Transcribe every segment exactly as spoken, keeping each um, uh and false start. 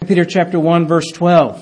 Peter chapter one, verse twelve.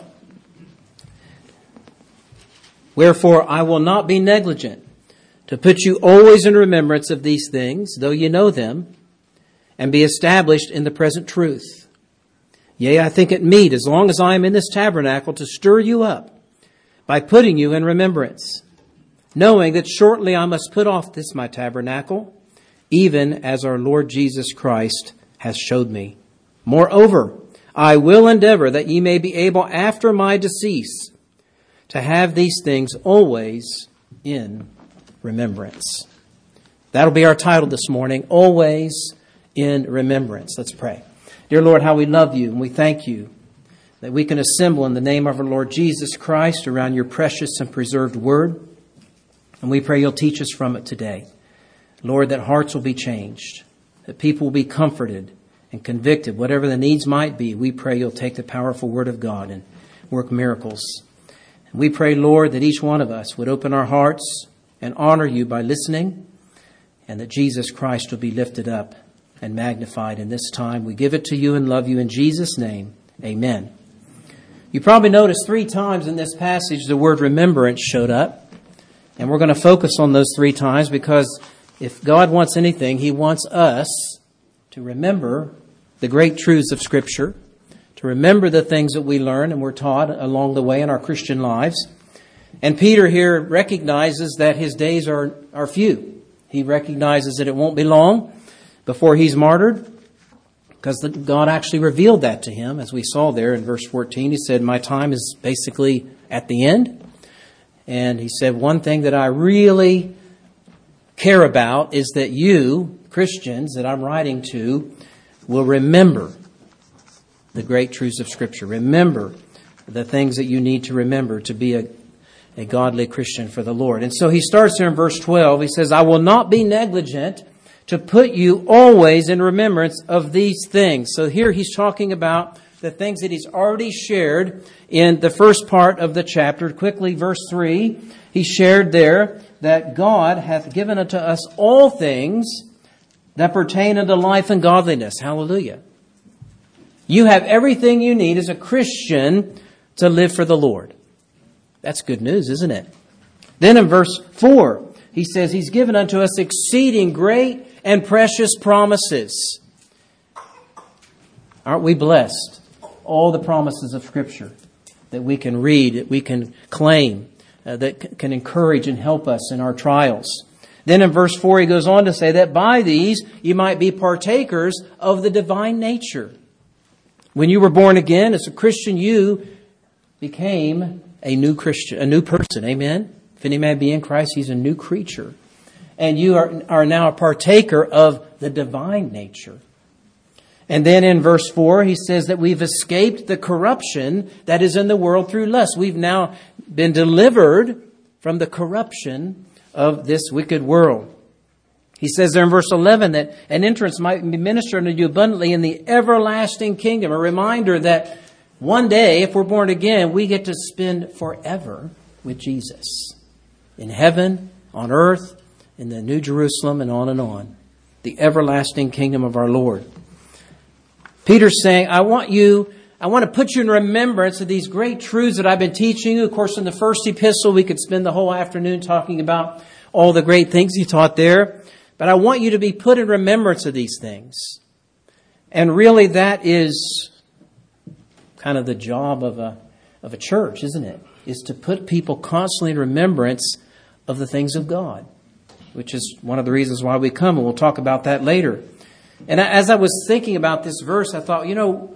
Wherefore I will not be negligent to put you always in remembrance of these things, though you know them, and be established in the present truth. Yea, I think it meet, as long as I am in this tabernacle, to stir you up by putting you in remembrance, knowing that shortly I must put off this my tabernacle, even as our Lord Jesus Christ has showed me. Moreover, I will endeavor that ye may be able after my decease to have these things always in remembrance. That'll be our title this morning, Always in Remembrance. Let's pray. Dear Lord, how we love you and we thank you that we can assemble in the name of our Lord Jesus Christ around your precious and preserved word. And we pray you'll teach us from it today. Lord, that hearts will be changed, that people will be comforted and convicted, whatever the needs might be. We pray you'll take the powerful word of God and work miracles. And we pray, Lord, that each one of us would open our hearts and honor you by listening, and that Jesus Christ will be lifted up and magnified in this time. We give it to you and love you in Jesus' name. Amen. You probably noticed three times in this passage the word remembrance showed up. And we're going to focus on those three times because if God wants anything, he wants us to remember the great truths of Scripture, to remember the things that we learn and we're taught along the way in our Christian lives. And Peter here recognizes that his days are, are few. He recognizes that it won't be long before he's martyred, because God actually revealed that to him, as we saw there in verse fourteen. He said, my time is basically at the end. And he said, one thing that I really care about is that you, Christians that I'm writing to, will remember the great truths of Scripture. Remember the things that you need to remember to be a, a godly Christian for the Lord. And so he starts here in verse twelve. He says, I will not be negligent to put you always in remembrance of these things. So here he's talking about the things that he's already shared in the first part of the chapter. Quickly, verse three, he shared there that God hath given unto us all things that pertain unto life and godliness. Hallelujah. You have everything you need as a Christian to live for the Lord. That's good news, isn't it? Then in verse four, he says he's given unto us exceeding great and precious promises. Aren't we blessed? All the promises of Scripture that we can read, that we can claim, uh, that c- can encourage and help us in our trials. Then in verse four, he goes on to say that by these you might be partakers of the divine nature. When you were born again as a Christian, you became a new Christian, a new person. Amen. If any man be in Christ, he's a new creature. And you are, are now a partaker of the divine nature. And then in verse four, he says that we've escaped the corruption that is in the world through lust. We've now been delivered from the corruption of this wicked world. He says there in verse eleven that an entrance might be ministered unto you abundantly in the everlasting kingdom. A reminder that one day, if we're born again, we get to spend forever with Jesus. In heaven, on earth, in the New Jerusalem, and on and on. The everlasting kingdom of our Lord. Peter's saying, I want you, I want to put you in remembrance of these great truths that I've been teaching you. Of course, in the first epistle, we could spend the whole afternoon talking about all the great things he taught there. But I want you to be put in remembrance of these things. And really, that is kind of the job of a, of a church, isn't it? Is to put people constantly in remembrance of the things of God, which is one of the reasons why we come, and we'll talk about that later. And as I was thinking about this verse, I thought, you know,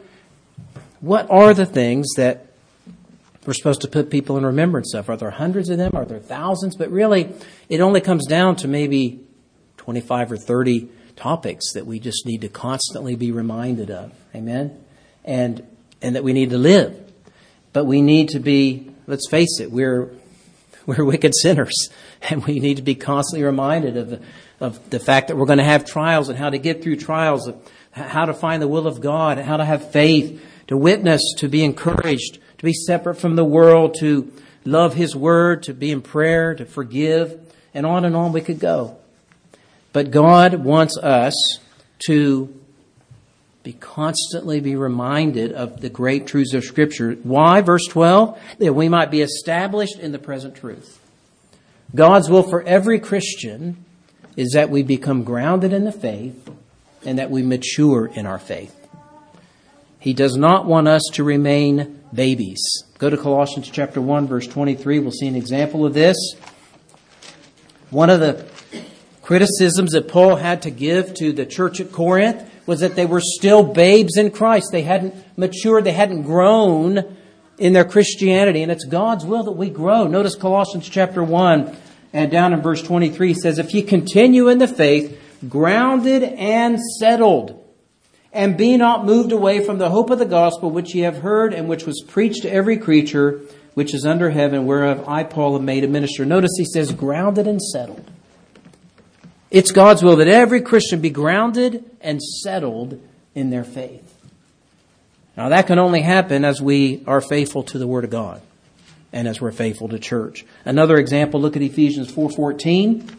what are the things that we're supposed to put people in remembrance of? Are there hundreds of them? Are there thousands? But really, it only comes down to maybe twenty-five or thirty topics that we just need to constantly be reminded of. Amen? And and that we need to live. But we need to be, let's face it, we're we're wicked sinners. And we need to be constantly reminded of the, of the fact that we're going to have trials and how to get through trials, of how to find the will of God, how to have faith, to witness, to be encouraged, to be separate from the world, to love His Word, to be in prayer, to forgive, and on and on we could go. But God wants us to Be constantly be reminded of the great truths of Scripture. Why? Verse twelve, that we might be established in the present truth. God's will for every Christian is that we become grounded in the faith and that we mature in our faith. He does not want us to remain babies. Go to Colossians chapter one, verse twenty-three. We'll see an example of this. One of the criticisms that Paul had to give to the church at Corinth was that they were still babes in Christ. They hadn't matured. They hadn't grown in their Christianity. And it's God's will that we grow. Notice Colossians chapter one and down in verse twenty-three says, if you continue in the faith, grounded and settled, and be not moved away from the hope of the gospel which ye have heard and which was preached to every creature which is under heaven, whereof I, Paul, am made a minister. Notice he says grounded and settled. It's God's will that every Christian be grounded and settled in their faith. Now that can only happen as we are faithful to the Word of God and as we're faithful to church. Another example, look at Ephesians four fourteen.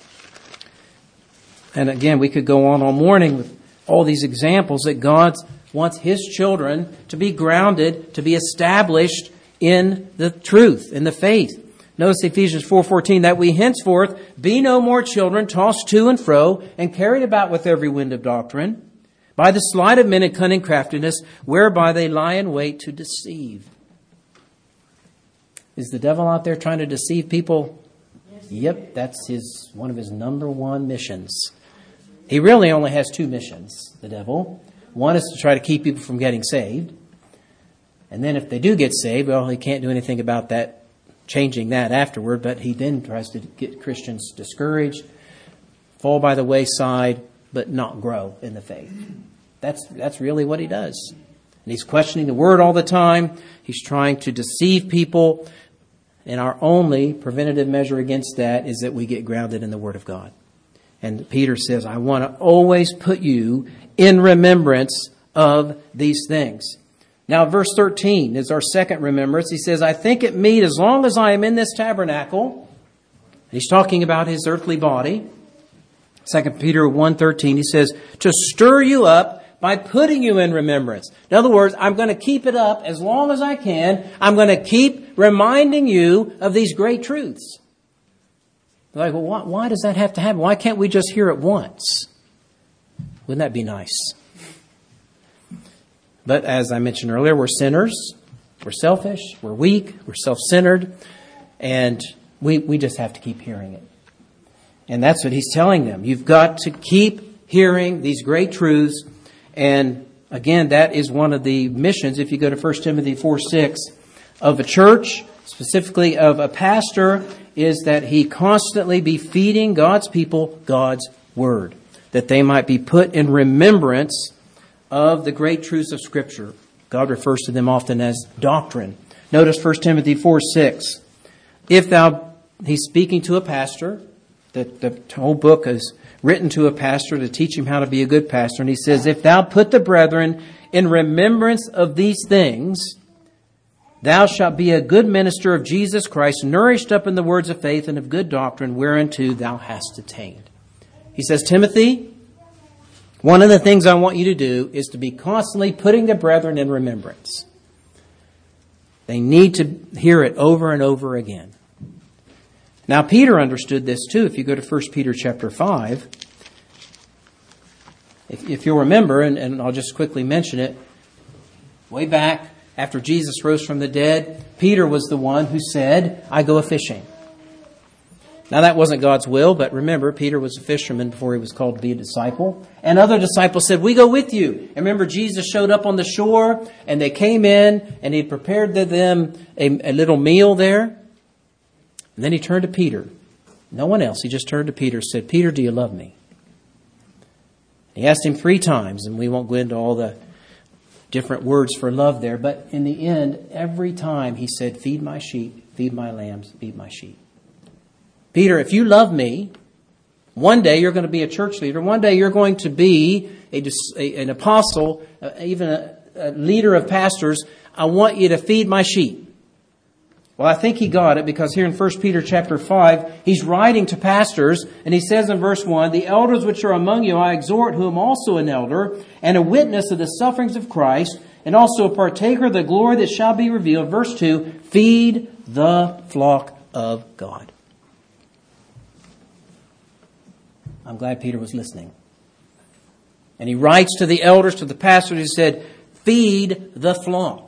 And again, we could go on all morning with all these examples that God wants His children to be grounded, to be established in the truth, in the faith. Notice Ephesians four fourteen, that we henceforth be no more children tossed to and fro and carried about with every wind of doctrine, by the sleight of men and cunning craftiness, whereby they lie in wait to deceive. Is the devil out there trying to deceive people? Yes. Yep, that's his one of his number one missions. He really only has two missions, the devil. One is to try to keep people from getting saved. And then if they do get saved, well, he can't do anything about that, changing that afterward, but he then tries to get Christians discouraged, fall by the wayside, but not grow in the faith. That's that's really what he does. And he's questioning the Word all the time. He's trying to deceive people. And our only preventative measure against that is that we get grounded in the Word of God. And Peter says, I want to always put you in remembrance of these things. Now, verse thirteen is our second remembrance. He says, I think it meet as long as I am in this tabernacle. He's talking about his earthly body. Second Peter one thirteen, he says, to stir you up by putting you in remembrance. In other words, I'm going to keep it up as long as I can. I'm going to keep reminding you of these great truths. They're like, well, why, why does that have to happen? Why can't we just hear it once? Wouldn't that be nice? But as I mentioned earlier, we're sinners, we're selfish, we're weak, we're self-centered, and we, we just have to keep hearing it. And that's what he's telling them. You've got to keep hearing these great truths. And again, that is one of the missions, if you go to First Timothy four six, of a church, specifically of a pastor, is that he constantly be feeding God's people God's Word, that they might be put in remembrance of the great truths of Scripture. God refers to them often as doctrine. Notice First Timothy four six. If thou, he's speaking to a pastor. The, the whole book is written to a pastor to teach him how to be a good pastor. And he says, if thou put the brethren in remembrance of these things, thou shalt be a good minister of Jesus Christ, nourished up in the words of faith and of good doctrine, whereunto thou hast attained. He says, Timothy, one of the things I want you to do is to be constantly putting the brethren in remembrance. They need to hear it over and over again. Now, Peter understood this too. If you go to First Peter chapter five, if, if you'll remember, and, and I'll just quickly mention it, way back after Jesus rose from the dead, Peter was the one who said, I go a-fishing. Now, that wasn't God's will, but remember, Peter was a fisherman before he was called to be a disciple. And other disciples said, we go with you. And remember, Jesus showed up on the shore, and they came in, and he prepared them a, a little meal there. And then he turned to Peter. No one else. He just turned to Peter and said, Peter, do you love me? He asked him three times, and we won't go into all the different words for love there. But in the end, every time he said, feed my sheep, feed my lambs, feed my sheep. Peter, if you love me, one day you're going to be a church leader. One day you're going to be a, a, an apostle, uh, even a, a leader of pastors. I want you to feed my sheep. Well, I think he got it because here in First Peter chapter five, he's writing to pastors, and he says in verse one, "The elders which are among you I exhort, who am also an elder, and a witness of the sufferings of Christ, and also a partaker of the glory that shall be revealed." Verse two, "Feed the flock of God." I'm glad Peter was listening. And he writes to the elders, to the pastors, he said, "Feed the flock."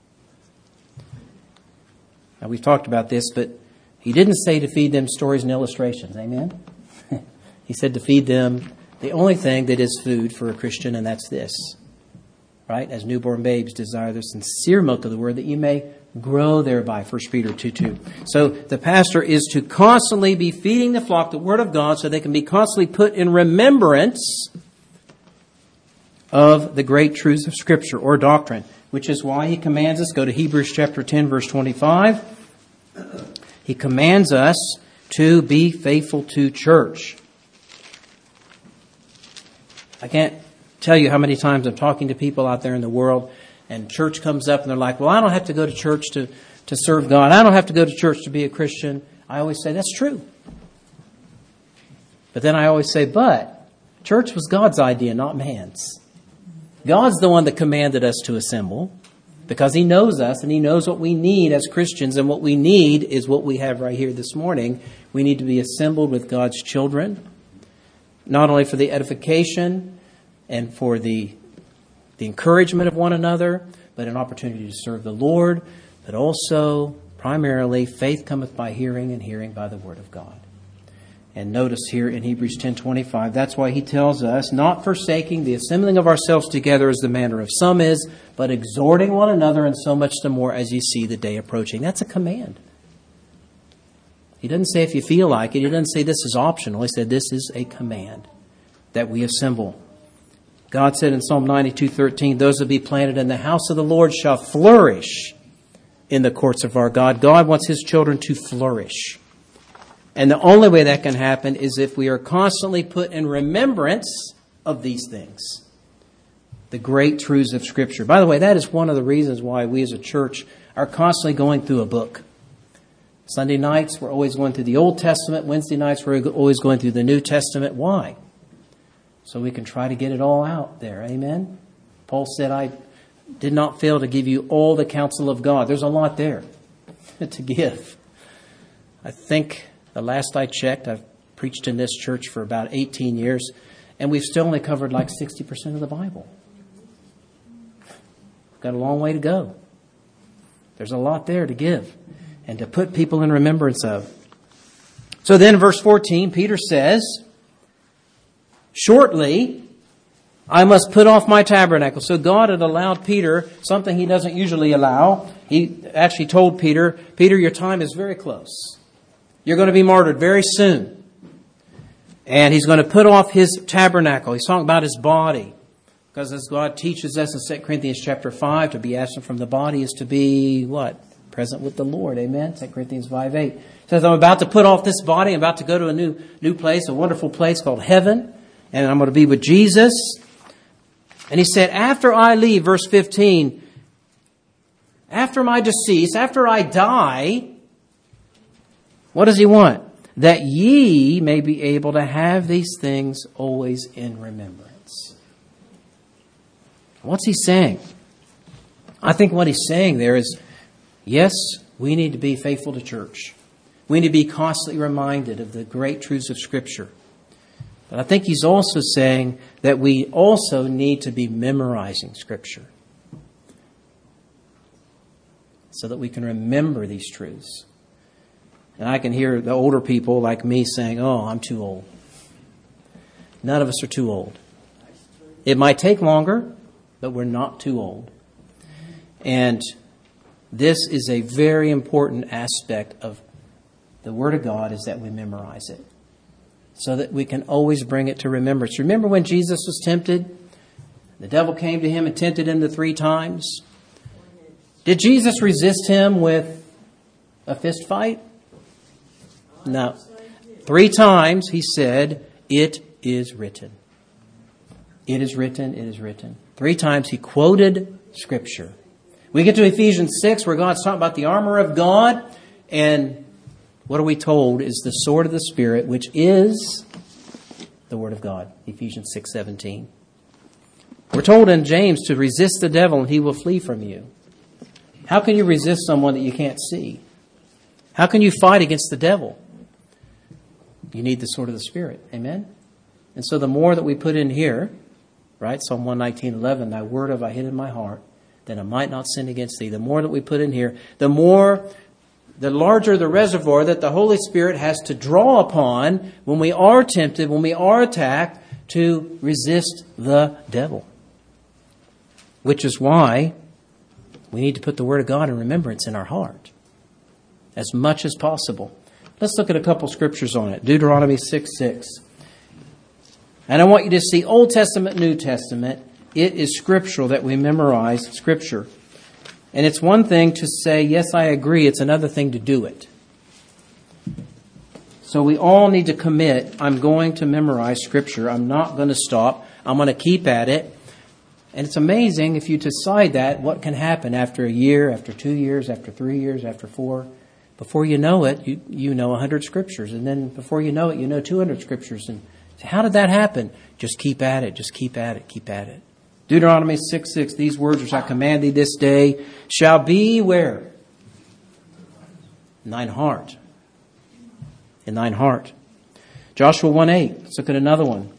Now, we've talked about this, but he didn't say to feed them stories and illustrations. Amen? He said to feed them the only thing that is food for a Christian, and that's this. Right? As newborn babes desire the sincere milk of the word, that you may grow thereby. First Peter two two. So the pastor is to constantly be feeding the flock the word of God so they can be constantly put in remembrance of the great truths of Scripture or doctrine, which is why he commands us, go to Hebrews chapter ten, verse twenty-five. He commands us to be faithful to church. I can't tell you how many times I'm talking to people out there in the world, and church comes up and they're like, "Well, I don't have to go to church to, to serve God. I don't have to go to church to be a Christian." I always say, that's true. But then I always say, but church was God's idea, not man's. God's the one that commanded us to assemble because He knows us and He knows what we need as Christians. And what we need is what we have right here this morning. We need to be assembled with God's children, not only for the edification and for the, the encouragement of one another, but an opportunity to serve the Lord, but also primarily faith cometh by hearing and hearing by the word of God. And notice here in Hebrews ten twenty-five, that's why he tells us, "Not forsaking the assembling of ourselves together as the manner of some is, but exhorting one another, and so much the more as you see the day approaching." That's a command. He doesn't say if you feel like it. He doesn't say this is optional. He said this is a command that we assemble. God said in Psalm ninety-two thirteen, "Those that be planted in the house of the Lord shall flourish in the courts of our God." God wants His children to flourish. And the only way that can happen is if we are constantly put in remembrance of these things. The great truths of Scripture. By the way, that is one of the reasons why we as a church are constantly going through a book. Sunday nights, we're always going through the Old Testament. Wednesday nights, we're always going through the New Testament. Why? So we can try to get it all out there. Amen? Paul said, "I did not fail to give you all the counsel of God." There's a lot there to give. I think the last I checked, I've preached in this church for about eighteen years, and we've still only covered like sixty percent of the Bible. We've got a long way to go. There's a lot there to give and to put people in remembrance of. So then in verse fourteen, Peter says, "Shortly, I must put off my tabernacle." So God had allowed Peter something He doesn't usually allow. He actually told Peter, "Peter, your time is very close. You're going to be martyred very soon." And He's going to put off His tabernacle. He's talking about His body. Because as God teaches us in Second Corinthians chapter five, to be absent from the body is to be, what? Present with the Lord. Amen? Second Corinthians five eight. He says, "I'm about to put off this body. I'm about to go to a new, new place, a wonderful place called heaven. And I'm going to be with Jesus." And He said, "After I leave," verse fifteen, "after my decease, after I die," what does He want? "That ye may be able to have these things always in remembrance." What's He saying? I think what He's saying there is, yes, we need to be faithful to church. We need to be constantly reminded of the great truths of Scripture. But I think He's also saying that we also need to be memorizing Scripture so that we can remember these truths. And I can hear the older people like me saying, "Oh, I'm too old." None of us are too old. It might take longer, but we're not too old. And this is a very important aspect of the Word of God, is that we memorize it so that we can always bring it to remembrance. Remember when Jesus was tempted? The devil came to Him and tempted Him the three times. Did Jesus resist Him with a fist fight? No. Three times He said, "It is written." It is written, it is written. Three times He quoted Scripture, We get to Ephesians six where God's talking about the armor of God. And what are we told is the sword of the Spirit, which is the Word of God. Ephesians six seventeen. We're told in James to resist the devil and he will flee from you. How can you resist someone that you can't see? How can you fight against the devil? You need the sword of the Spirit. Amen? And so the more that we put in here, right? Psalm one nineteen eleven, thy word have I hid in my heart, that I might not sin against thee. The more that we put in here, the more, the larger the reservoir that the Holy Spirit has to draw upon when we are tempted, when we are attacked, to resist the devil. Which is why we need to put the Word of God in remembrance in our heart as much as possible. Let's look at a couple scriptures on it. Deuteronomy six six. And I want you to see Old Testament, New Testament. It is scriptural that we memorize Scripture. And it's one thing to say, yes, I agree. It's another thing to do it. So we all need to commit, I'm going to memorize Scripture. I'm not going to stop. I'm going to keep at it. And it's amazing if you decide that, what can happen after a year, after two years, after three years, after four. Before you know it, you, you know one hundred Scriptures. And then before you know it, you know two hundred Scriptures. And how did that happen? Just keep at it. Just keep at it. Keep at it. Deuteronomy six six, these words which I command thee this day shall be where? In thine heart. In thine heart. Joshua one eight. Let's look at another one.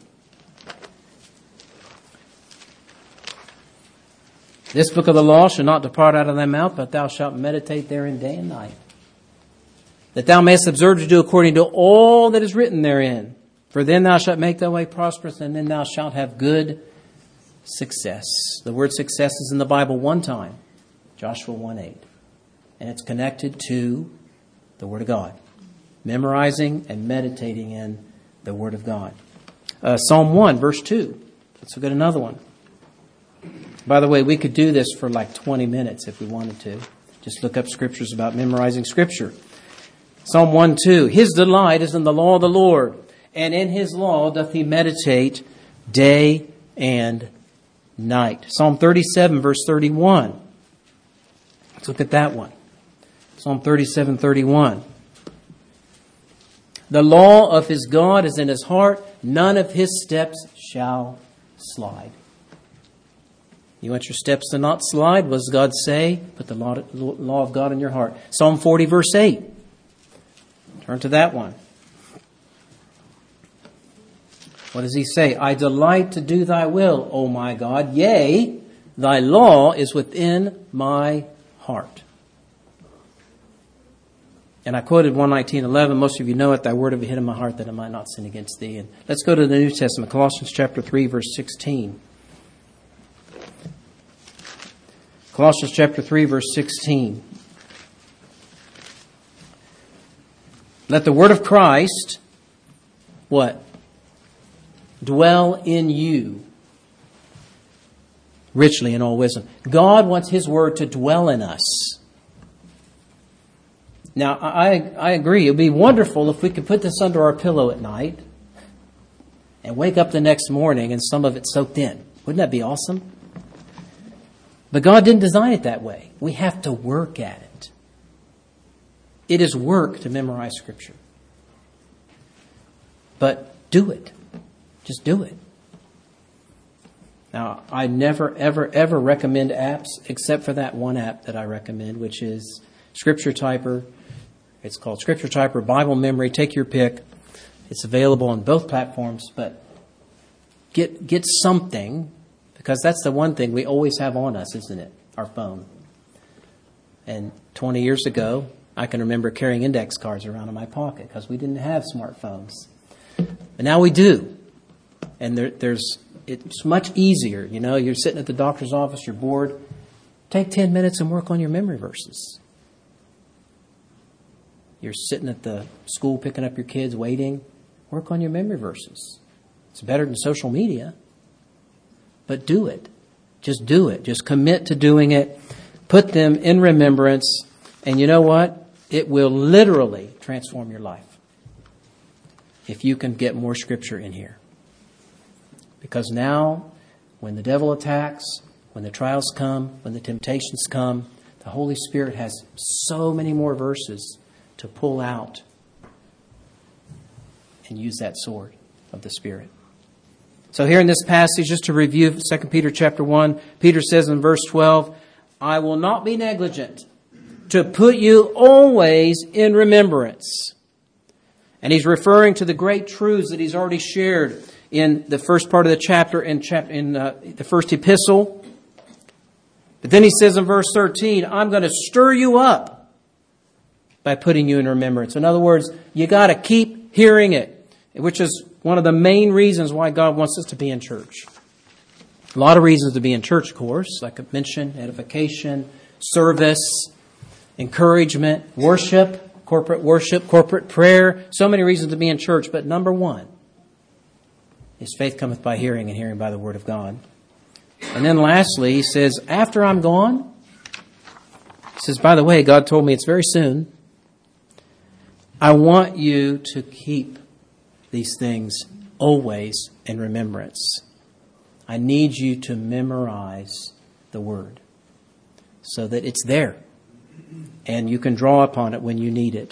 This book of the law shall not depart out of thy mouth, but thou shalt meditate therein day and night, that thou mayest observe to do according to all that is written therein. For then thou shalt make thy way prosperous, and then thou shalt have good success. The word success is in the Bible one time, Joshua one eight. And it's connected to the Word of God. Memorizing and meditating in the Word of God. Uh, Psalm one, verse two. Let's look at another one. By the way, we could do this for like twenty minutes if we wanted to. Just look up scriptures about memorizing Scripture. Psalm one two. His delight is in the law of the Lord, and in His law doth he meditate day and night. Psalm thirty-seven, verse thirty-one. Let's look at that one. Psalm thirty-seven, thirty-one. The law of his God is in his heart. None of his steps shall slide. You want your steps to not slide? What does God say? Put the law, law of God in your heart. Psalm forty, verse eight. Turn to that one. What does he say? I delight to do thy will, O my God. Yea, thy law is within my heart. And I quoted one nineteen eleven. Most of you know it. Thy word have I hid in my heart that I might not sin against thee. And let's go to the New Testament. Colossians chapter three, verse sixteen. Colossians chapter three, verse sixteen. Let the word of Christ, what? Dwell in you richly in all wisdom. God wants His word to dwell in us. Now, I, I agree. It would be wonderful if we could put this under our pillow at night and wake up the next morning and some of it soaked in. Wouldn't that be awesome? But God didn't design it that way. We have to work at it. It is work to memorize Scripture. But do it. Just do it. Now, I never, ever, ever recommend apps except for that one app that I recommend, which is Scripture Typer. It's called Scripture Typer, Bible Memory. Take your pick. It's available on both platforms, but get get something, because that's the one thing we always have on us, isn't it? Our phone. And twenty years ago, I can remember carrying index cards around in my pocket because we didn't have smartphones. But now we do. And there, there's it's much easier. You know, you're sitting at the doctor's office, you're bored. Take ten minutes and work on your memory verses. You're sitting at the school picking up your kids, waiting. Work on your memory verses. It's better than social media. But do it. Just do it. Just commit to doing it. Put them in remembrance. And you know what? It will literally transform your life if you can get more Scripture in here. Because now, when the devil attacks, When the trials come, when the temptations come, the Holy Spirit has so many more verses to pull out and use that sword of the Spirit. So here in this passage, just to review Second Peter chapter one, Peter says in verse twelve, I will not be negligent to put you always in remembrance. And he's referring to the great truths that he's already shared in the first part of the chapter, in, chap- in uh, the first epistle. But then he says in verse thirteen, I'm going to stir you up by putting you in remembrance. In other words, you got to keep hearing it, which is one of the main reasons why God wants us to be in church. A lot of reasons to be in church, of course, like I mentioned, edification, service, encouragement, worship, corporate worship, corporate prayer. So many reasons to be in church. But number one is faith cometh by hearing, and hearing by the word of God. And then lastly, he says, after I'm gone, he says, by the way, God told me it's very soon. I want you to keep these things always in remembrance. I need you to memorize the word so that it's there and you can draw upon it when you need it.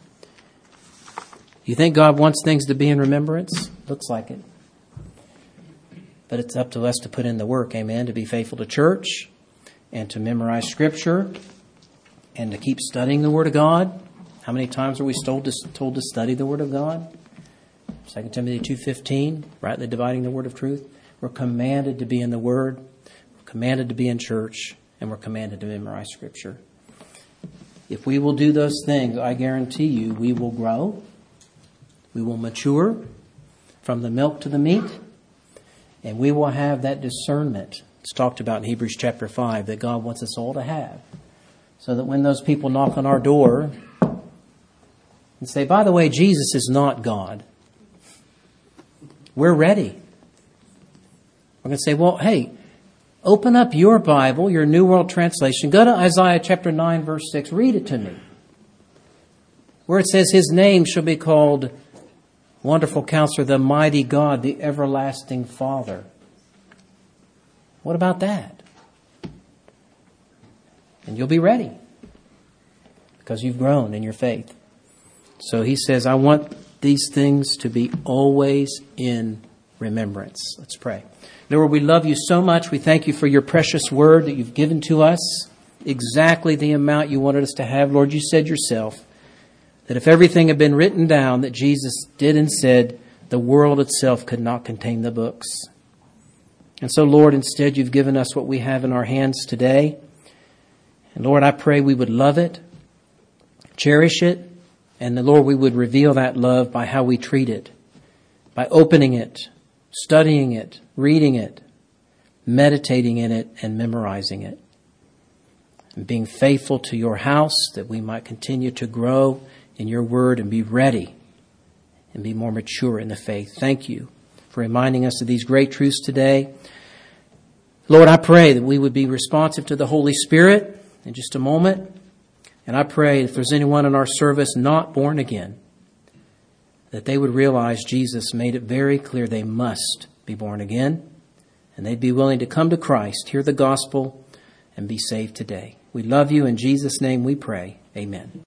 You think God wants things to be in remembrance? Looks like it. But it's up to us to put in the work, amen, to be faithful to church and to memorize Scripture and to keep studying the Word of God. How many times are we told to, told to study the Word of God? Second Timothy two fifteen, rightly dividing the word of truth. We're commanded to be in the Word. We're commanded to be in church. And we're commanded to memorize Scripture. If we will do those things, I guarantee you, we will grow. We will mature from the milk to the meat. And we will have that discernment. It's talked about in Hebrews chapter five that God wants us all to have. So that when those people knock on our door and say, by the way, Jesus is not God, we're ready. We're going to say, well, hey, open up your Bible, your New World Translation. Go to Isaiah chapter nine, verse six. Read it to me. Where it says, his name shall be called Wonderful Counselor, the Mighty God, the Everlasting Father. What about that? And you'll be ready because you've grown in your faith. So he says, I want these things to be always in remembrance. Let's pray. Lord, we love you so much. We thank you for your precious word that you've given to us. Exactly the amount you wanted us to have. Lord, you said yourself that if everything had been written down that Jesus did and said, the world itself could not contain the books. And so, Lord, instead you've given us what we have in our hands today. And Lord, I pray we would love it, cherish it, and the Lord, we would reveal that love by how we treat it, by opening it, studying it, reading it, meditating in it, and memorizing it. And being faithful to your house that we might continue to grow in your word and be ready and be more mature in the faith. Thank you for reminding us of these great truths today. Lord, I pray that we would be responsive to the Holy Spirit in just a moment. And I pray if there's anyone in our service not born again, that they would realize Jesus made it very clear they must be born again. And they'd be willing to come to Christ, hear the gospel, and be saved today. We love you. In Jesus' name we pray. Amen.